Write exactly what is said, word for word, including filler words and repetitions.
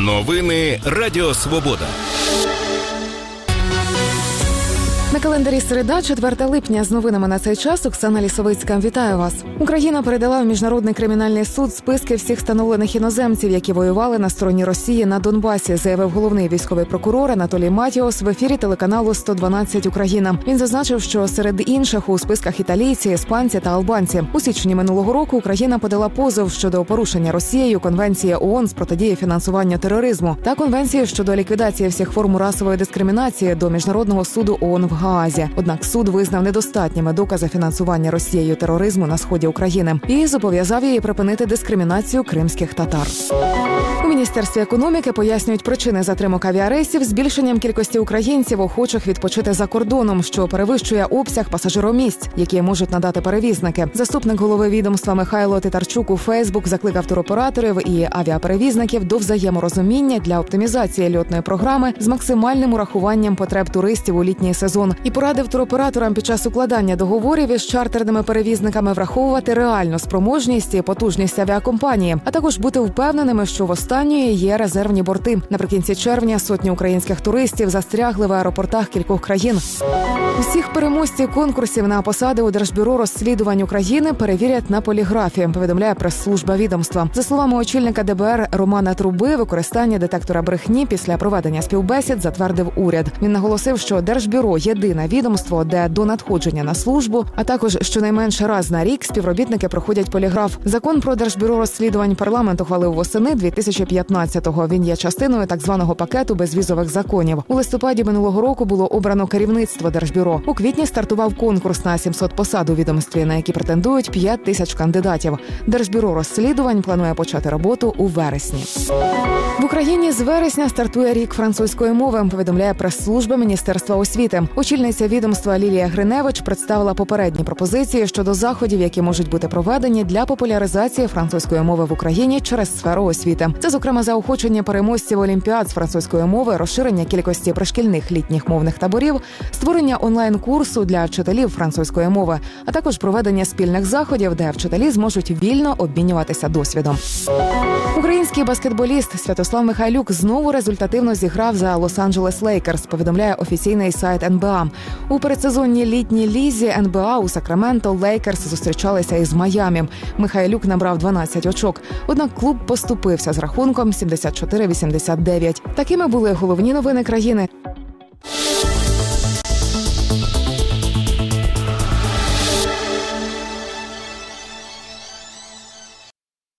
Новини Радіо Свобода. На календарі середа, четверте липня. З новинами на цей час Оксана Лісовицька. Вітаю вас. Україна передала в Міжнародний кримінальний суд списки всіх встановлених іноземців, які воювали на стороні Росії на Донбасі, заявив головний військовий прокурор Анатолій Матіос в ефірі телеканалу сто дванадцять Україна. Він зазначив, що серед інших у списках італійці, іспанці та албанці. У січні минулого року Україна подала позов щодо порушення Росією Конвенції ООН з протидії фінансуванню тероризму та Конвенції щодо ліквідації всіх форм расової дискримінації до Міжнародного суду ООН в Гаазі. Однак суд визнав недостатніми докази фінансування Росією тероризму на сході України і зобов'язав її припинити дискримінацію кримських татар. У Міністерстві економіки пояснюють причини затримок авіарейсів збільшенням кількості українців, охочих відпочити за кордоном, що перевищує обсяг пасажиромісць, які можуть надати перевізники. Заступник голови відомства Михайло Титарчук у Фейсбук закликав туроператорів і авіаперевізників до взаєморозуміння для оптимізації льотної програми з максимальним урахуванням потреб туристів у літній сезон і порадив туроператорам під час укладання договорів із чартерними перевізниками враховувати реальну спроможність і потужність авіакомпанії, а також бути впевненими, що в останньої є резервні борти. Наприкінці червня сотні українських туристів застрягли в аеропортах кількох країн. Усіх переможців конкурсів на посади у Держбюро розслідувань України перевірять на поліграфі, повідомляє прес-служба відомства. За словами очільника ДБР Романа Труби, використання детектора брехні після проведення співбесід затвердив уряд. Він наголосив, що Держбюро – єдине відомство, де до надходження на службу, а також щонайменше раз на рік співробітники проходять поліграф. Закон про Держбюро розслідувань парламент ухвалив восени дві тисячі п'ятнадцятого. Він є частиною так званого пакету безвізових законів. У листопаді минулого року було обрано керівництво Держбюро. У квітні стартував конкурс на сімсот посад у відомстві, на які претендують п'ять тисяч кандидатів. Держбюро розслідувань планує почати роботу у вересні. В Україні з вересня стартує рік французької мови, повідомляє прес-служба Міністерства освіти. Очільниця відомства Лілія Гриневич представила попередні пропозиції щодо заходів, які можуть бути проведені для популяризації французької мови в Україні через сферу освіти. Це, зокрема, заохочення переможців олімпіад з французької мови, розширення кількості пришкільних літніх мовних таборів, створення онлайн-курсу для вчителів французької мови, а також проведення спільних заходів, де вчителі зможуть вільно обмінюватися досвідом. Український баскетболіст Святослав Михайлюк знову результативно зіграв за Лос-Анджелес Лейкерс, повідомляє офіційний сайт ен бе а. У передсезонній літній лізі ен бе а у Сакраменто Лейкерс зустрічалися із Майамі. Михайлюк набрав дванадцять очок, однак клуб поступився з рахунком сімдесят чотири вісімдесят дев'ять. Такими були головні новини країни.